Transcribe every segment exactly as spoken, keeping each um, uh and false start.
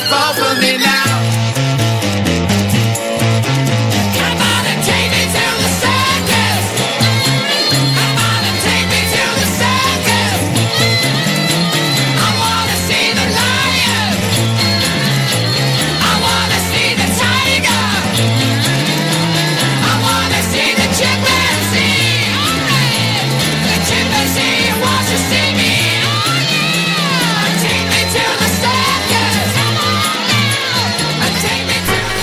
fall for me now. Come on and take me to the circus. Come on and take me to the circus. I wanna see the lion. I wanna see the tiger. I wanna see the chimpanzee. The chimpanzee wants to see me. Oh yeah. Take me to the circus. Come on now. Take me to the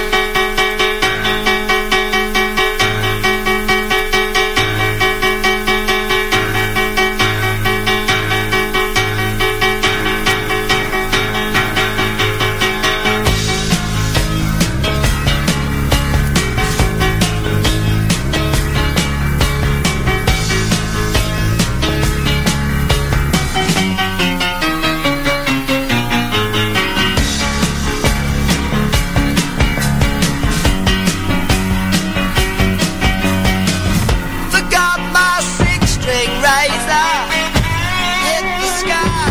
forgot my six-string razor. Hit the sky.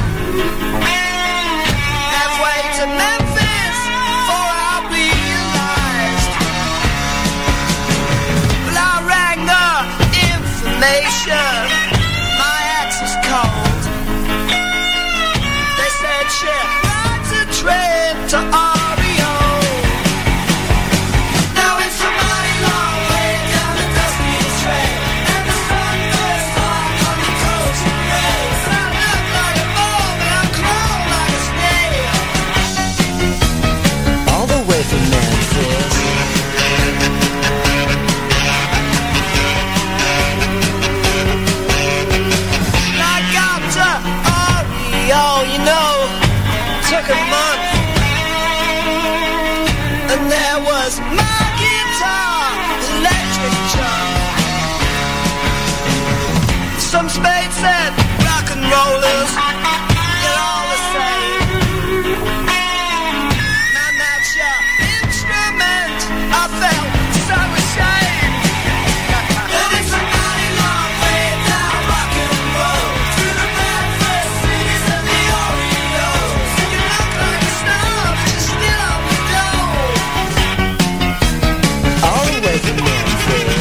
Halfway to Memphis before I realized. Well, I rang the information. My axe is cold. They said she rides a train to Oreo. Now it's a mighty long way down the dusty trail, and the sun goes hard on the coast of rails. I look like a mole, but I crawl like a snail. All the way from Memphis. I got to Oreo, you know, took a month, and there was my guitar, electric chair. Some spades said rock and rollers, you're all the same. Now that's your instrument, I felt so ashamed. But it's a mighty long way down rock and roll, through the breakfast cities and the Oreos. And you look like a star, but you're still on the dole. All the way from Memphis.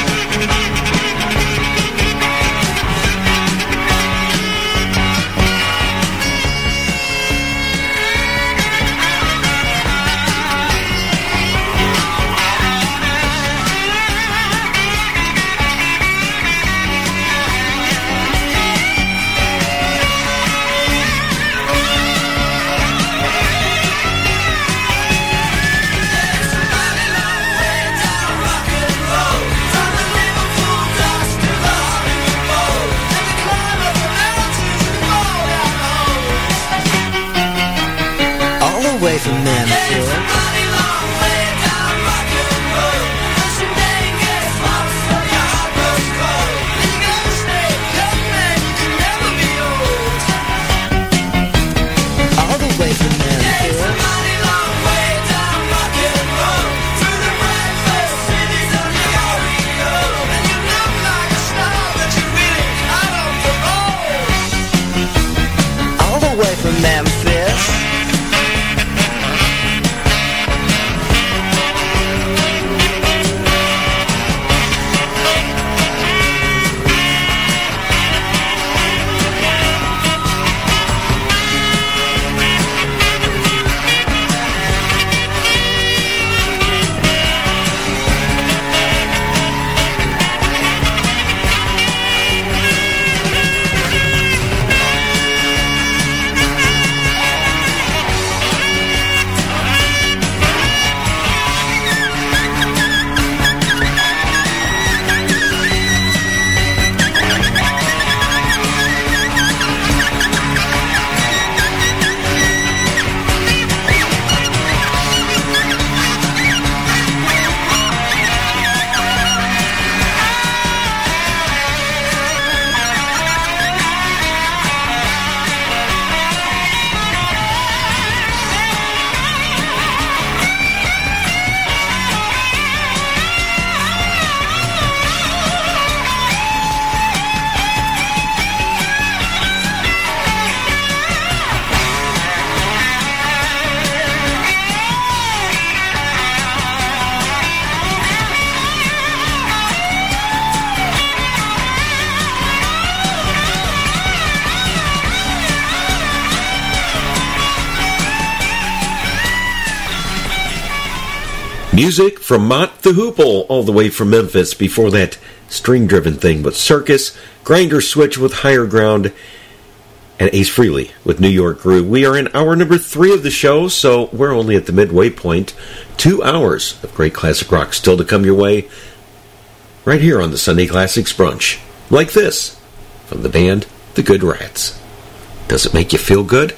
It's a mighty long way down rock and roll, from the Liverpool docks to the Hollywood Bowl, and the climb up the mountains and fall down the holes. All the way from It's a Memphis. mighty long way down rock and roll, as your day gets hot, so your heart grows cold, and you gotta stay young, man, you can never be old. All the way from It's a Memphis. mighty long way down rock and roll, through the breakfast cities of the Oreo, and you look like a star, but you're really out on parole. All the way from Memphis. Music from Mott the Hoople, all the way from Memphis. Before that, string-driven thing with Circus, Grinder Switch with Higher Ground, and Ace Frehley with New York Groove. We are in hour number three of the show, so we're only at the midway point. Two hours of great classic rock still to come your way, right here on the Sunday Classics Brunch. Like this, from the band The Good Rats. Does it make you feel good?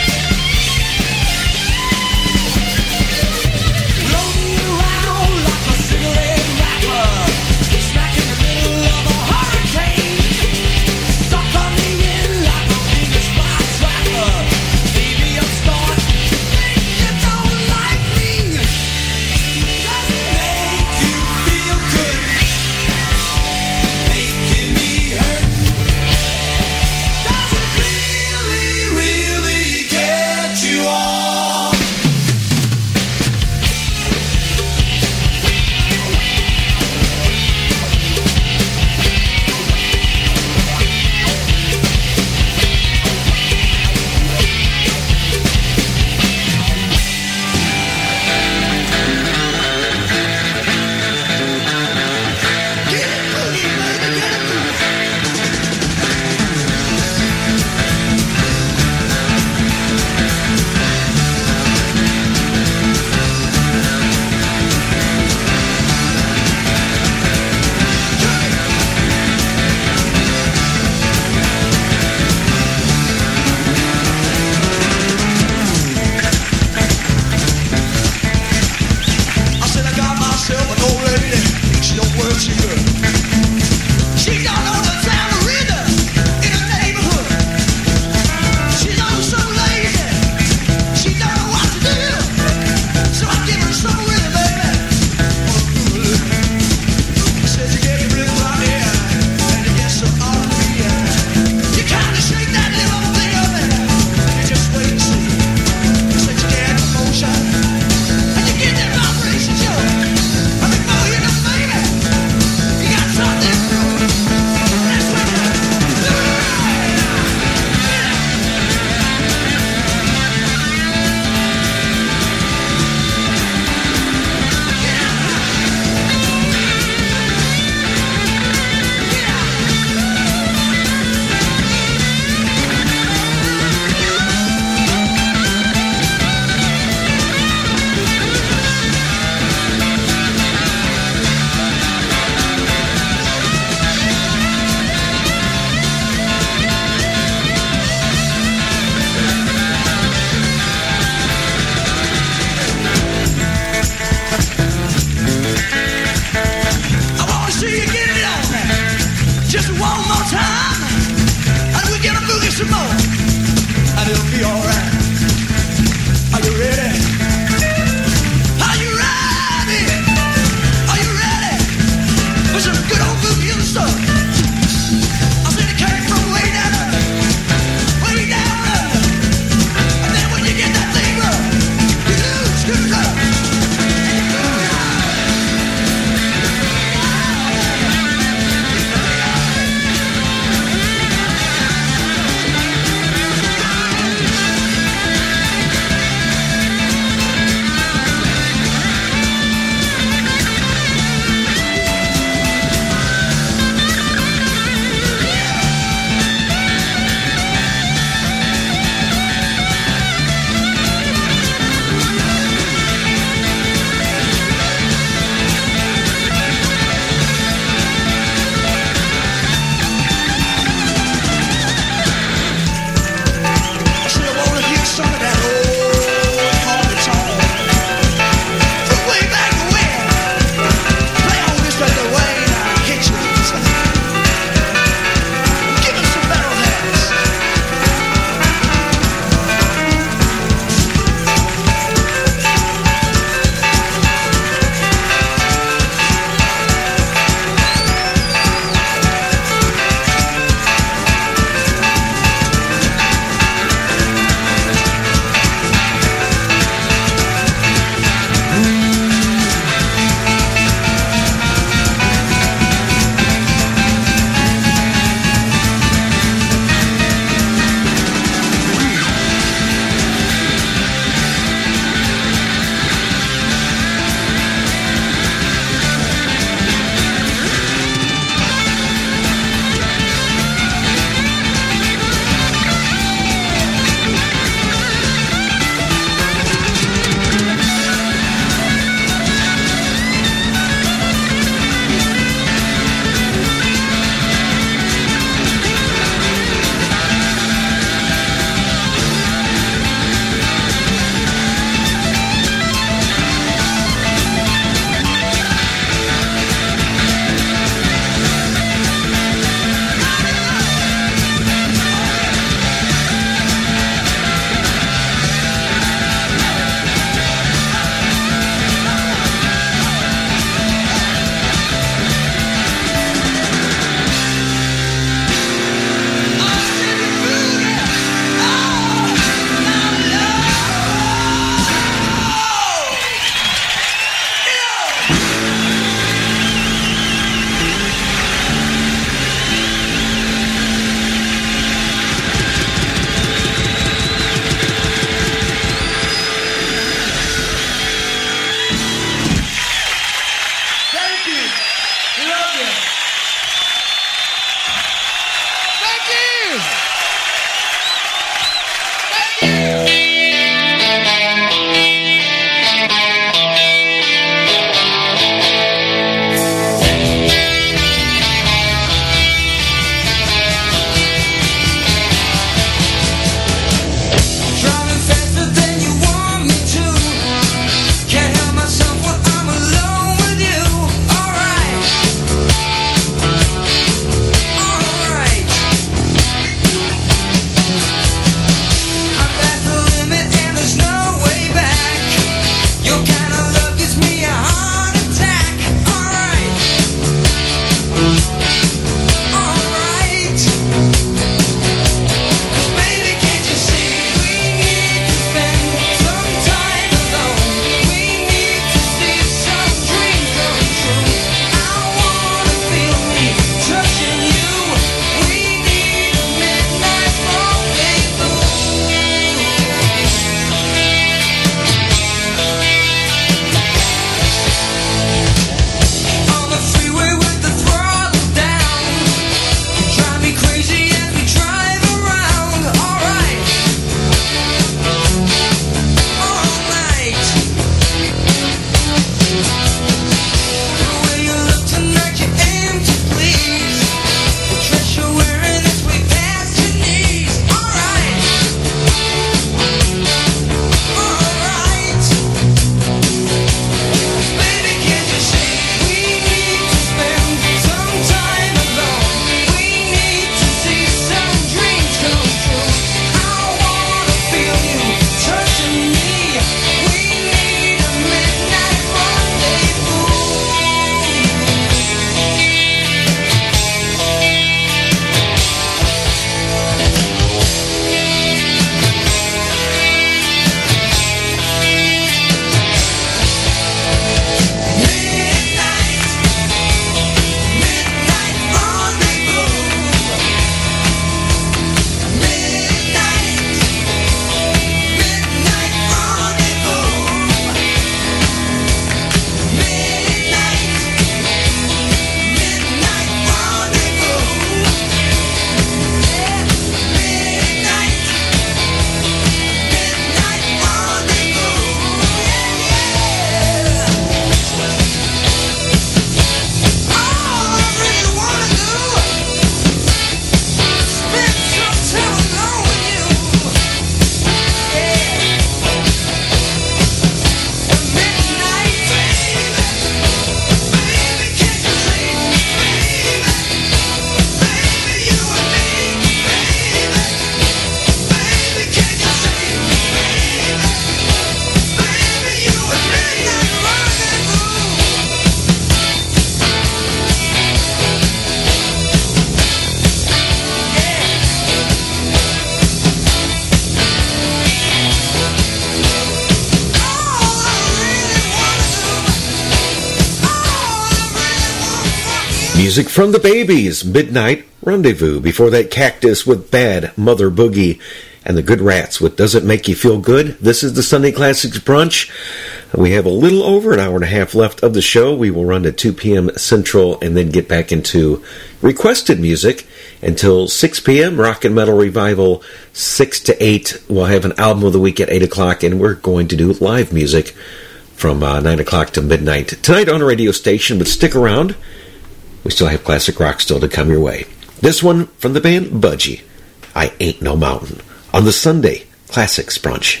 Music from the Babies, Midnight Rendezvous. Before that, Cactus with Bad Mother Boogie, and the Good Rats with Does It Make You Feel Good? This is the Sunday Classics Brunch. We have a little over an hour and a half left of the show. We will run to two p.m. Central and then get back into requested music until six p.m. Rock and Metal Revival, six to eight. We'll have an album of the week at eight o'clock, and we're going to do live music from uh, nine o'clock to midnight tonight on a radio station. But stick around. We still have classic rock still to come your way. This one from the band Budgie, I Ain't No Mountain, on the Sunday Classics Brunch.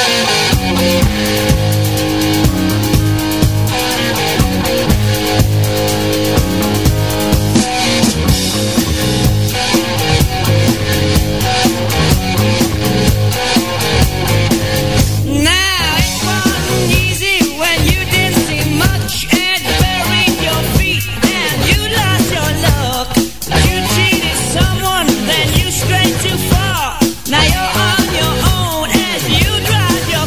Now you're on your own as you drive your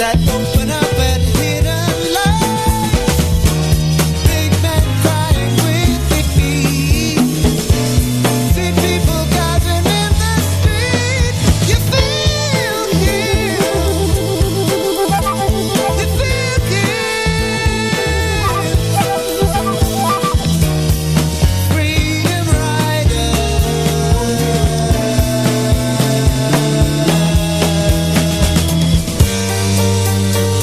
that open up at hidden light. Big men crying with defeat. See people gathering in the street. You feel healed. You feel good. Freedom rider.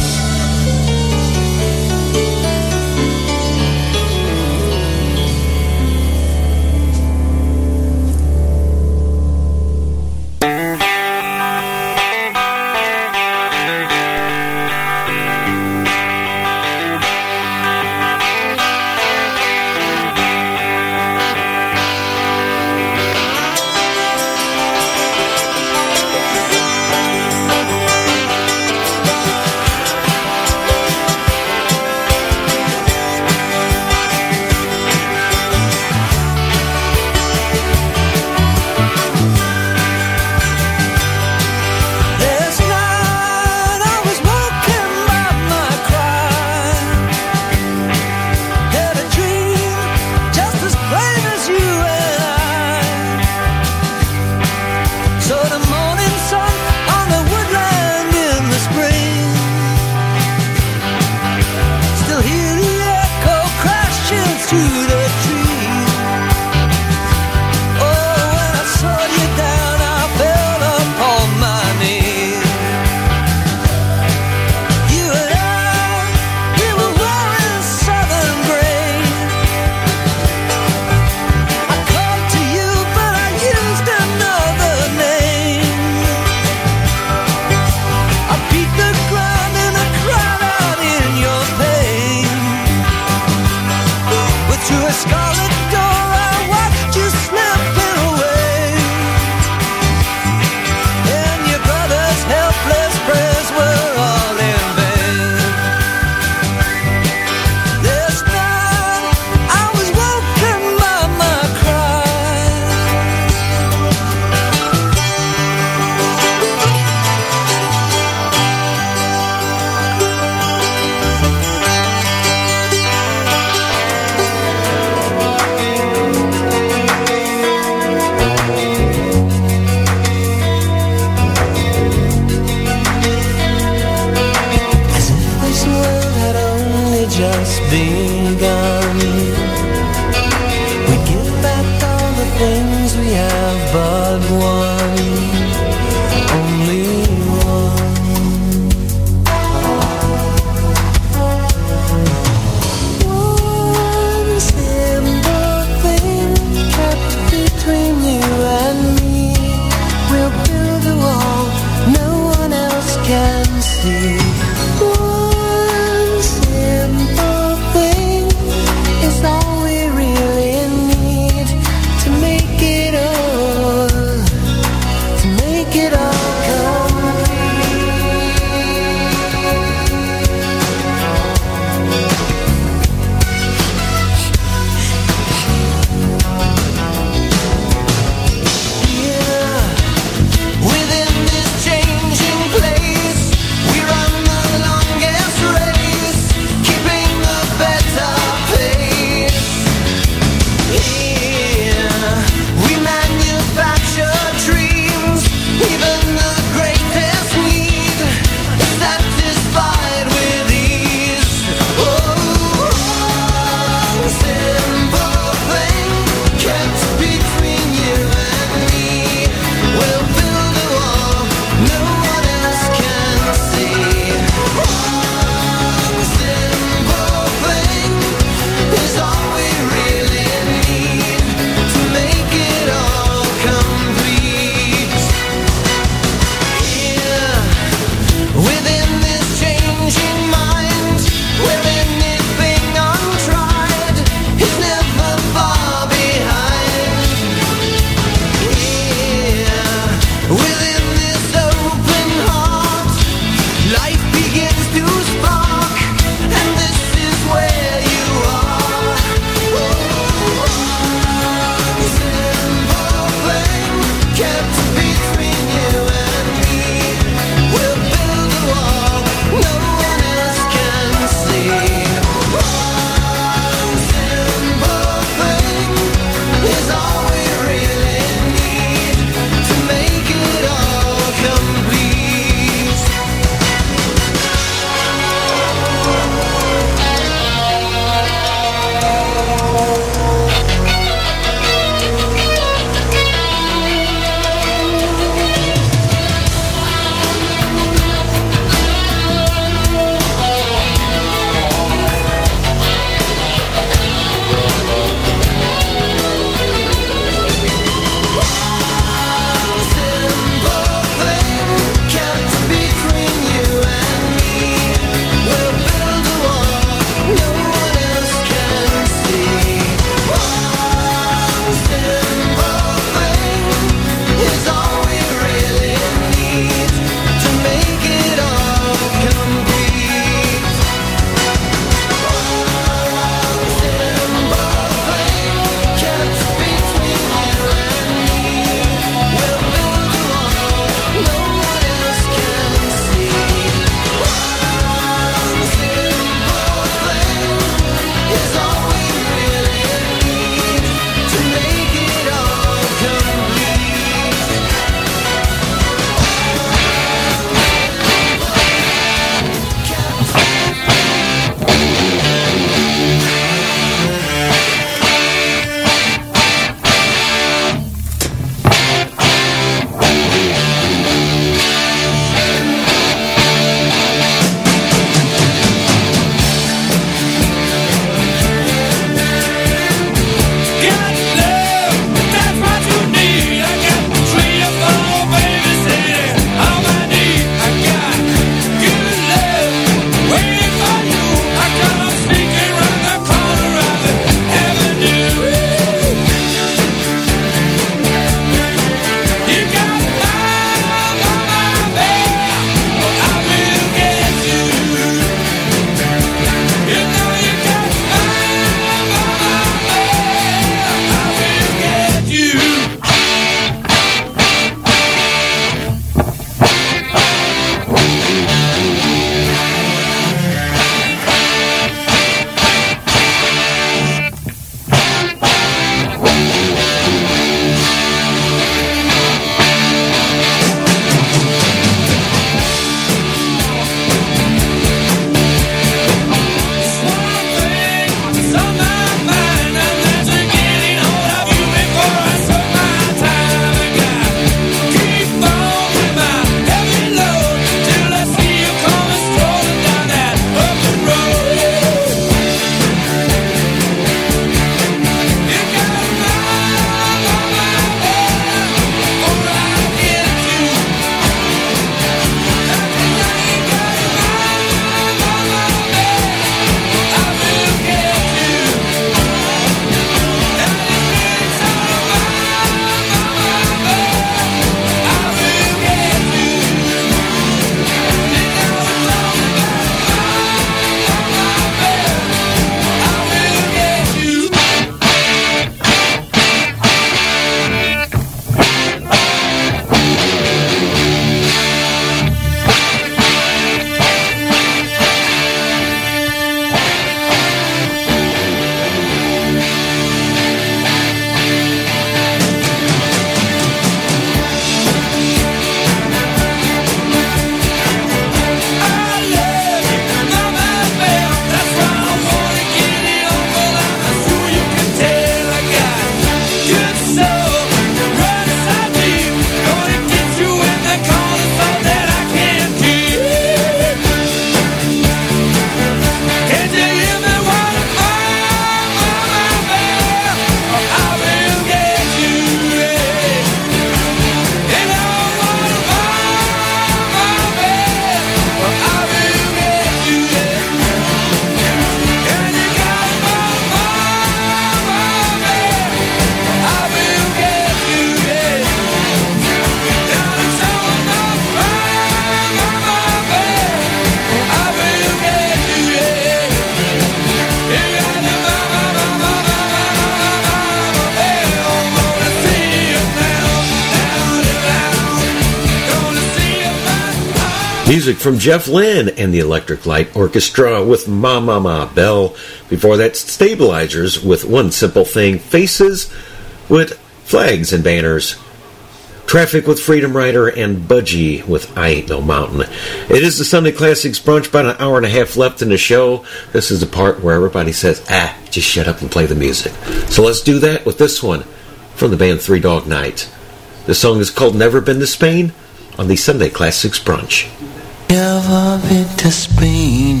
Music from Jeff Lynne and the Electric Light Orchestra with Ma Ma Ma Bell. Before that, Stabilizers with One Simple Thing. Faces with Flags and Banners. Traffic with Freedom Rider, and Budgie with I Ain't No Mountain. It is the Sunday Classics brunch, about an hour and a half left in the show. This is the part where everybody says, ah, just shut up and play the music. So let's do that with this one from the band Three Dog Night. The song is called Never Been to Spain on the Sunday Classics brunch. Never been to Spain,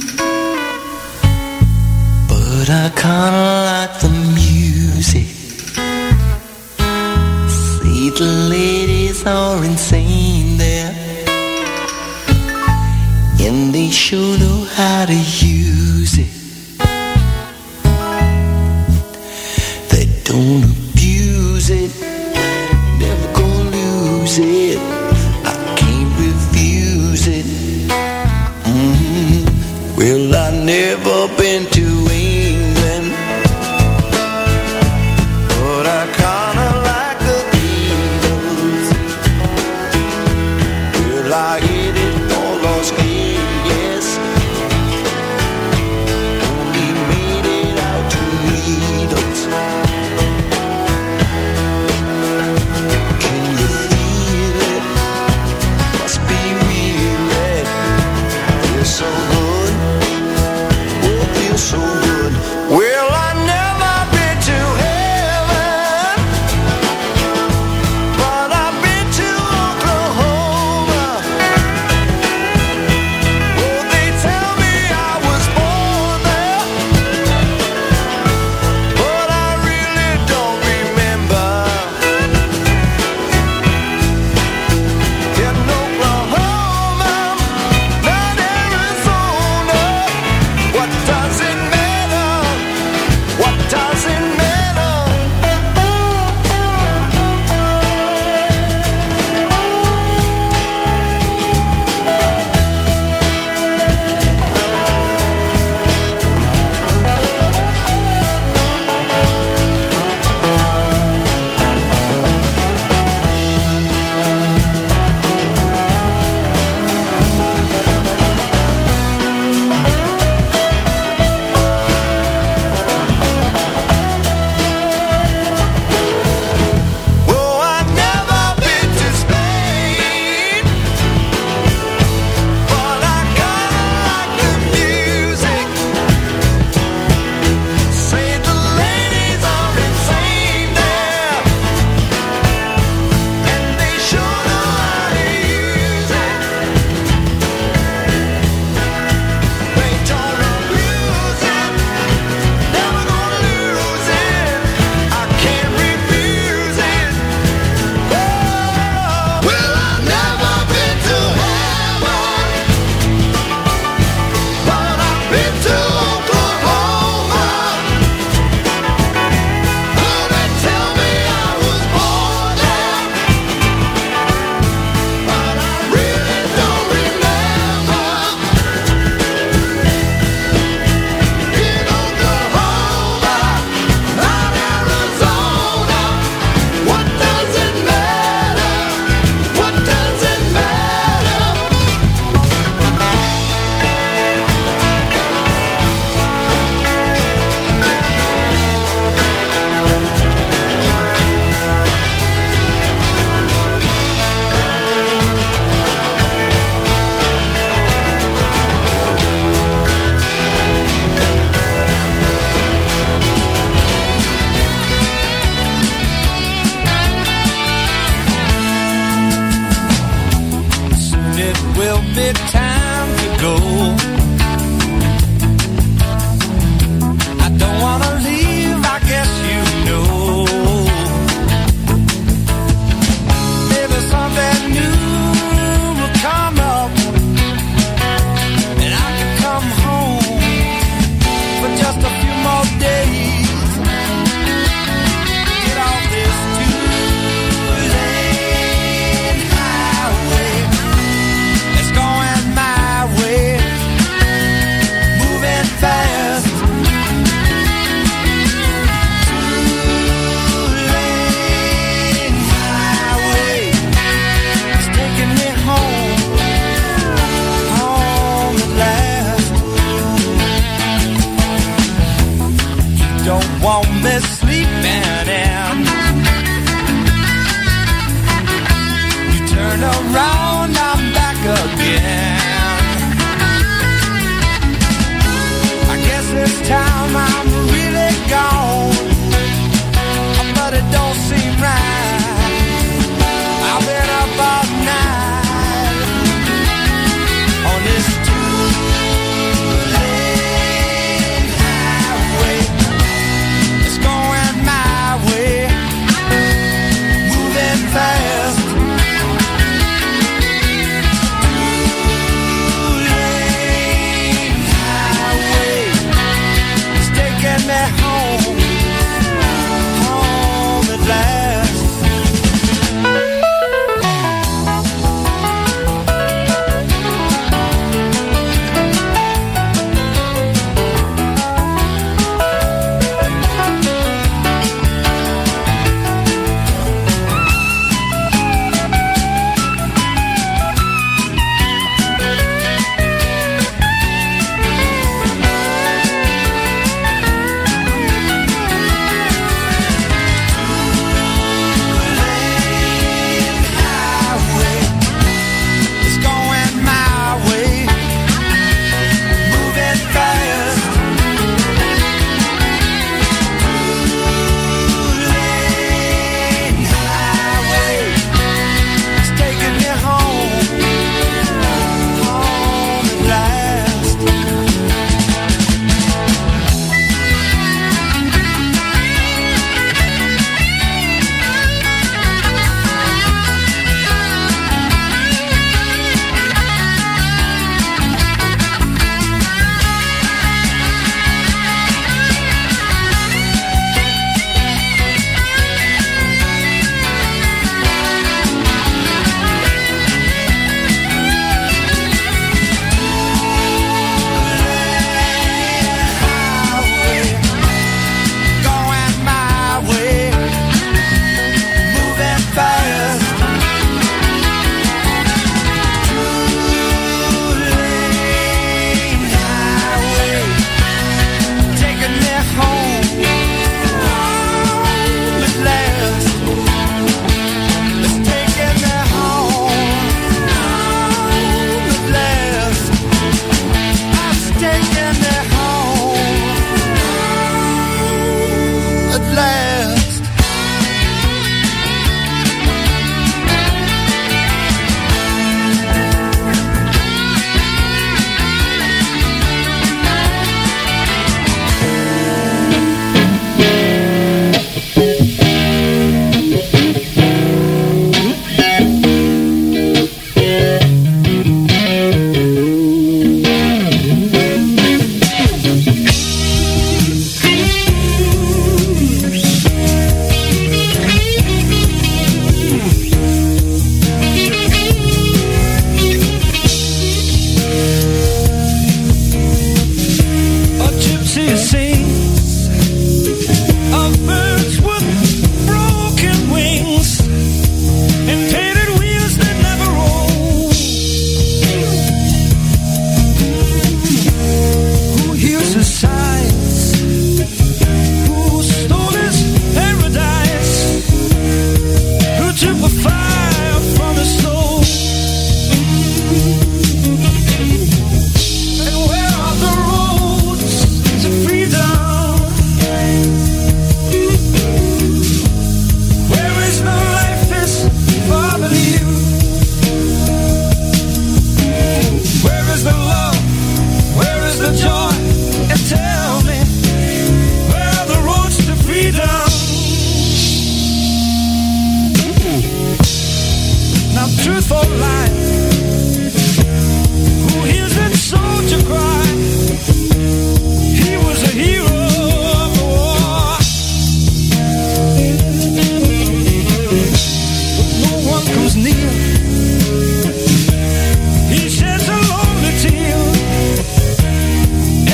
but I kinda like the music. See, the ladies are insane there, and they sure know how to use it. They don't abuse it, never gonna lose it. Mm-hmm. Well, I never been to England, but I kinda like the Beatles. Well, I hit it for Los Angeles, only made it out to Needles. Can you feel it? Must be so good, oh, feel so good. Well, I never been to heaven, but I've been to Oklahoma. Oh, they tell me I was born there, but I really don't remember. In Oklahoma, not what does it matter? the joy and tell me where are the roads to freedom. Now truth or lie, who hears that soldier cry? He was a hero of the war. But no one comes near. He sheds a lonely tear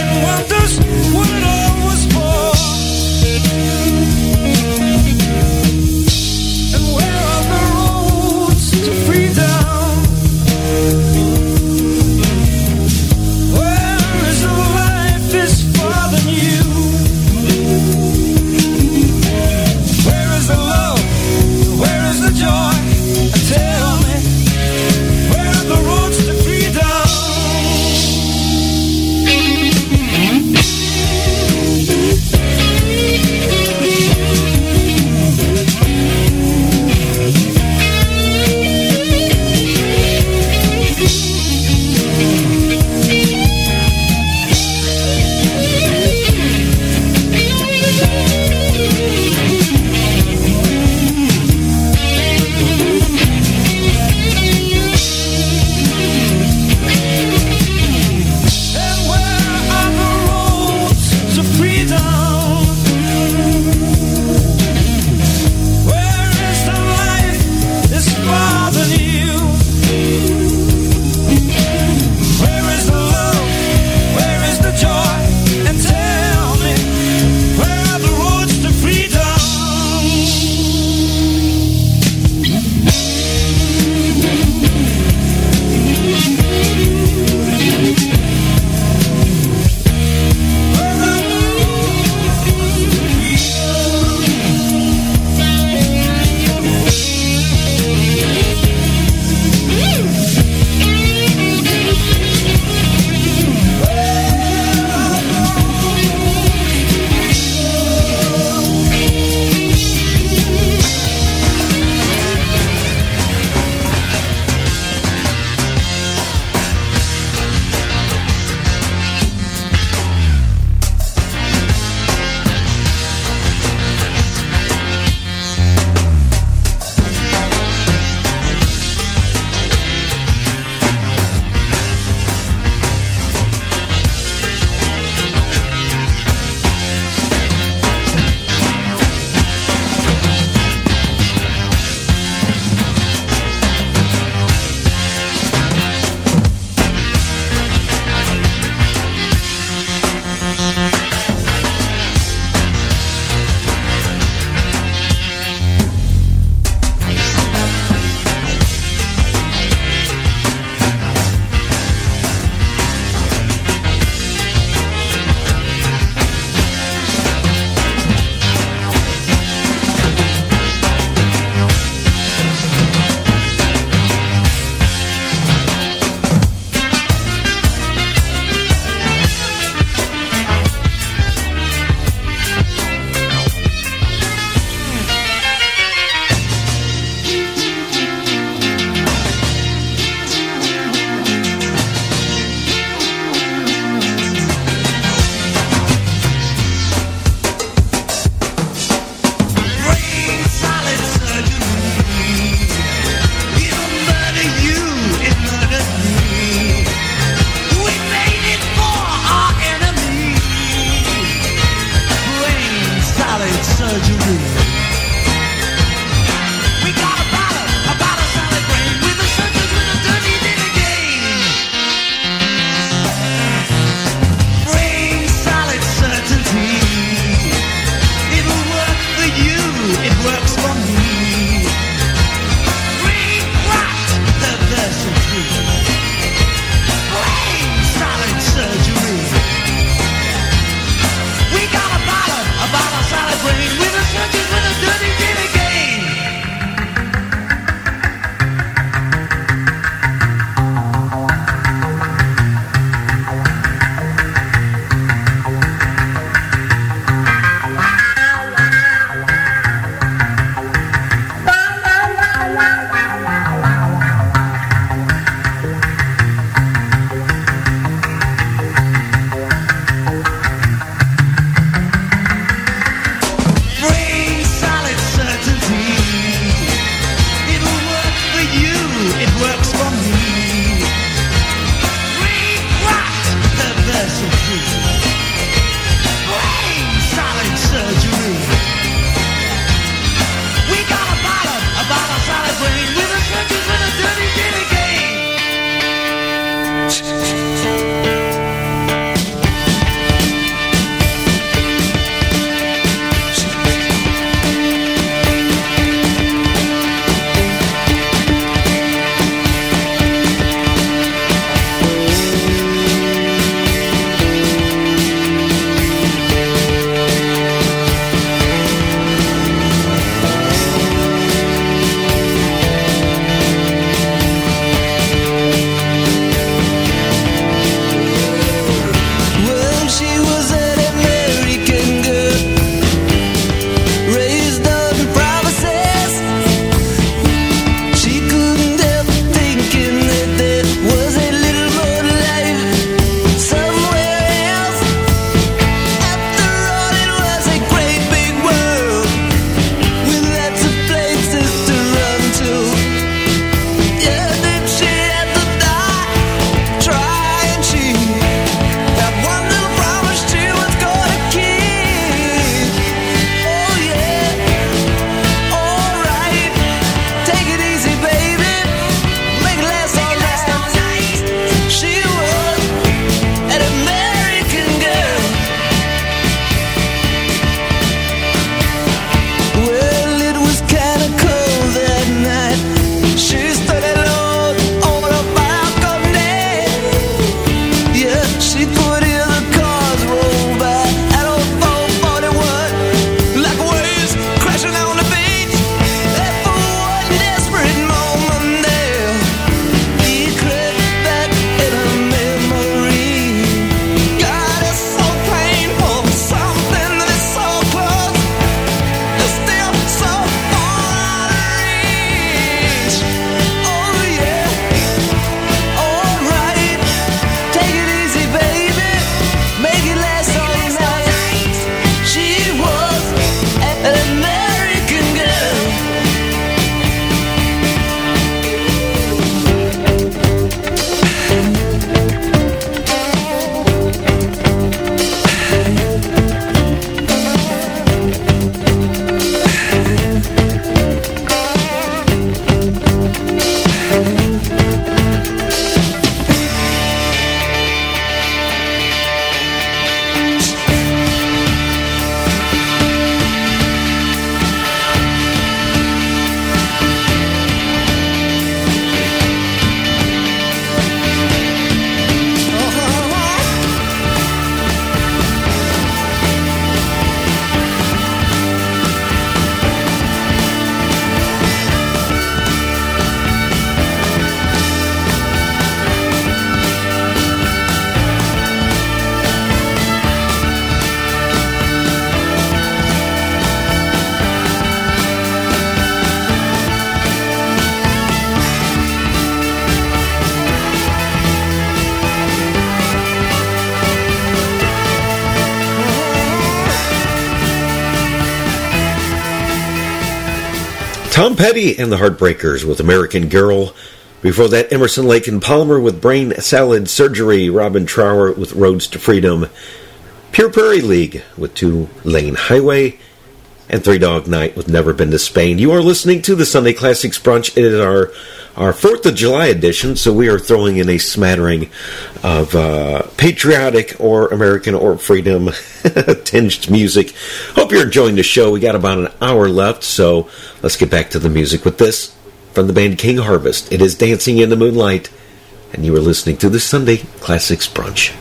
Tom Petty and the Heartbreakers with American Girl. Before that, Emerson, Lake and Palmer with Brain Salad Surgery. Robin Trower with Roads to Freedom. Pure Prairie League with Two Lane Highway. And Three Dog Night with Never Been to Spain. You are listening to the Sunday Classics Brunch. It is our, our fourth of July edition, so we are throwing in a smattering of uh, patriotic or American or freedom tinged music. Hope you're enjoying the show. We got about an hour left, so let's get back to the music with this from the band King Harvest. It is Dancing in the Moonlight, and you are listening to the Sunday Classics Brunch.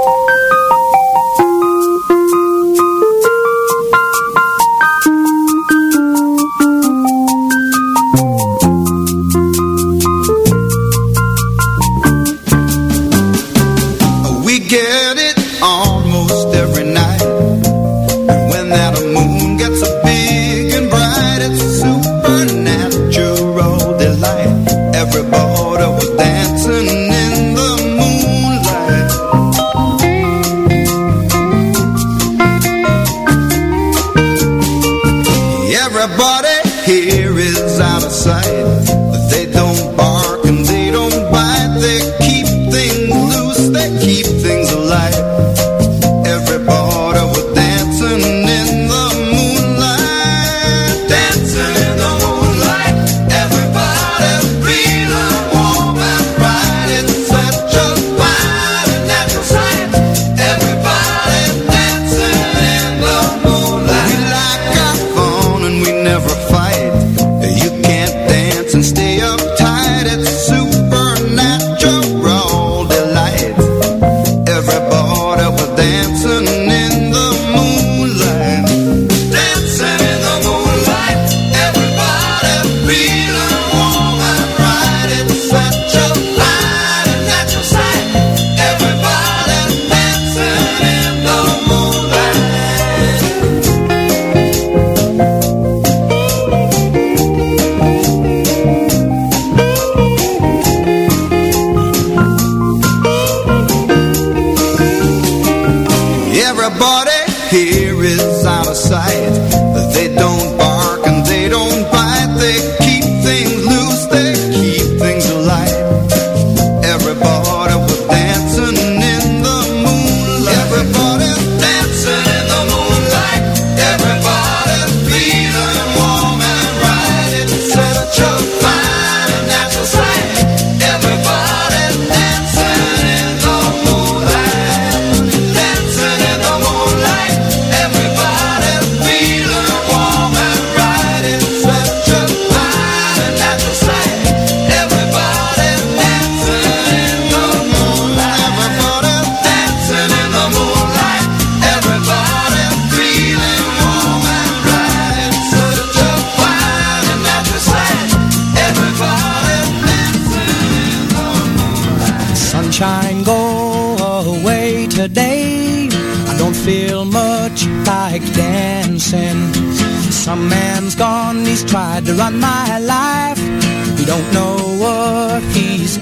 Tried to run my life. He don't know what he's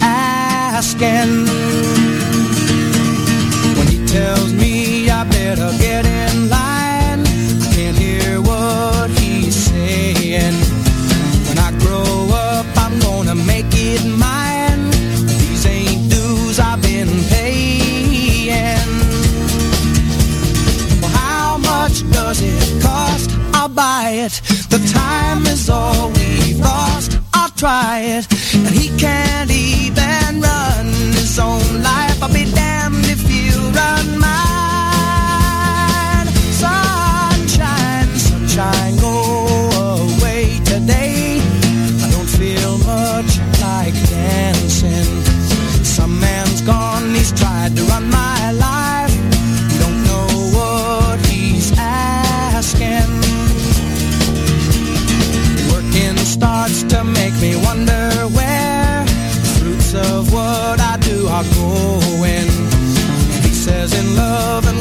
asking. When he tells me I better get in line, I can't hear what he's saying. When I grow up, I'm gonna make it mine. These ain't dues I've been paying. Well, how much does it cost? I'll buy it. The time is all we've lost. I'll try it. And he can't even run his own